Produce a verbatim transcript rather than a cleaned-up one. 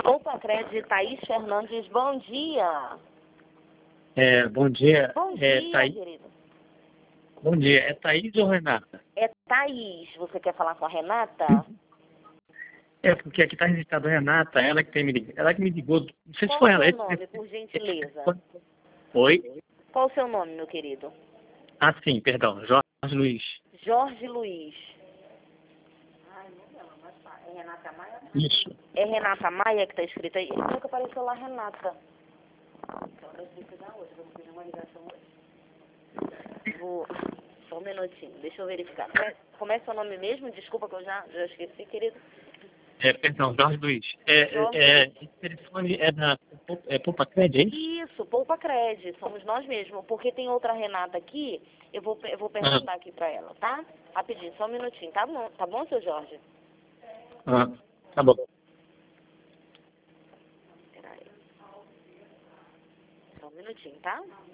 Opa, Cred, Thaís Fernandes, bom dia. É, bom dia. Bom É, dia, Thaís. querido. Bom dia. É Thaís ou Renata? É Thaís, você quer falar com a Renata? É, porque aqui está registrado Renata, ela que, tem me ligado, ela que me ligou. Não sei se Qual foi o ela. seu Esse- nome, por gentileza? Oi? Qual o seu nome, meu querido? Ah, sim, perdão. Jorge Luiz. Jorge Luiz. É Renata Maia? Isso. É Renata Maia que está escrito aí? Nunca apareceu lá, Renata. Então, eu tenho que dar outra, vou fazer uma ligação hoje. Vou... Só um minutinho, deixa eu verificar. Como é, como é seu nome mesmo? Desculpa que eu já, já esqueci, querido. É, perdão, Jorge Luiz. É, Jorge é, é, Luiz. esse telefone é da é Poupa Cred, é isso? Isso, Poupa Cred, somos nós mesmos. Porque tem outra Renata aqui, eu vou, eu vou perguntar aqui pra ela, tá? Rapidinho, só um minutinho, tá bom, tá bom, seu Jorge? Ah, tá bom. Peraí. Só um minutinho, tá?